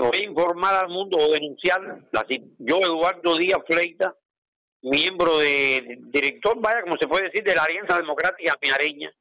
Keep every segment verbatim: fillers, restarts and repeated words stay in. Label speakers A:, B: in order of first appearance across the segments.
A: voy a informar al mundo o denunciar, la, yo Eduardo Díaz Fleita, miembro de, de director, vaya, como se puede decir, de la Alianza Democrática Pinareña,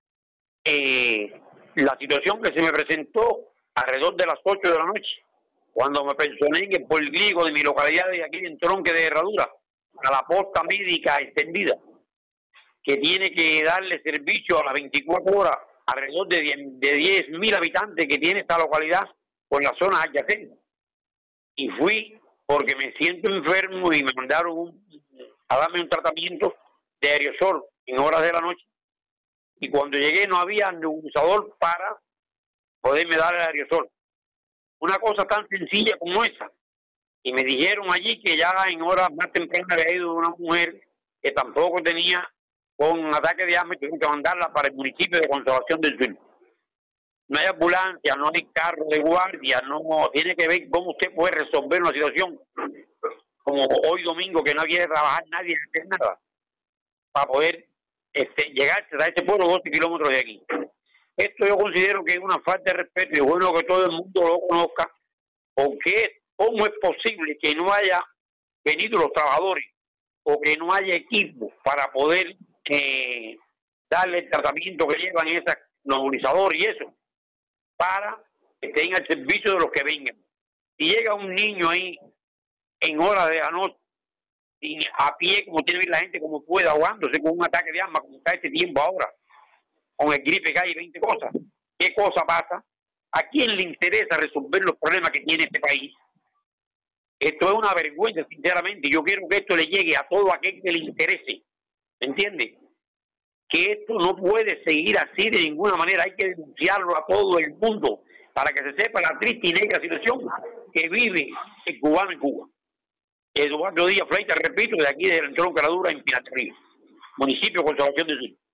A: eh, la situación que se me presentó alrededor de las ocho de la noche, cuando me personé en el poliglico de mi localidad de aquí en Tronque de Herradura, a la posta médica extendida, que tiene que darle servicio a las veinticuatro horas alrededor de diez mil habitantes que tiene esta localidad por la zona adyacente. Y fui porque me siento enfermo y me mandaron un, a darme un tratamiento de aerosol en horas de la noche. Y cuando llegué no había nebulización para poderme dar el aerosol. Una cosa tan sencilla como esa. Y me dijeron allí que ya en horas más tempranas había ido una mujer que tampoco tenía con ataque de asma y tuvieron que mandarla para el municipio de Consolación del Sur. No hay ambulancia, no hay carro de guardia, no tiene que ver cómo usted puede resolver una situación como hoy domingo que no quiere trabajar nadie, no hacer nada, para poder este, llegar a este pueblo doce kilómetros de aquí. Esto yo considero que es una falta de respeto y es bueno que todo el mundo lo conozca, porque cómo es posible que no haya venido los trabajadores o que no haya equipo para poder eh, darle el tratamiento que llevan esas nebulizadores y eso, para que estén al servicio de los que vengan. Si llega un niño ahí en horas de la noche, a pie, como tiene que ir la gente, como puede, ahogándose con un ataque de asma, como está este tiempo ahora, con el gripe que hay veinte cosas, ¿qué cosa pasa? ¿A quién le interesa resolver los problemas que tiene este país? Esto es una vergüenza, sinceramente. Yo quiero que esto le llegue a todo aquel que le interese, ¿me entiende? Que esto no puede seguir así de ninguna manera. Hay que denunciarlo a todo el mundo para que se sepa la triste y negra situación que vive el cubano en Cuba. Eduardo Díaz Fleita, repito, de aquí de Tronque de Herradura, en Pinar del Río, municipio de Consolación del Sur.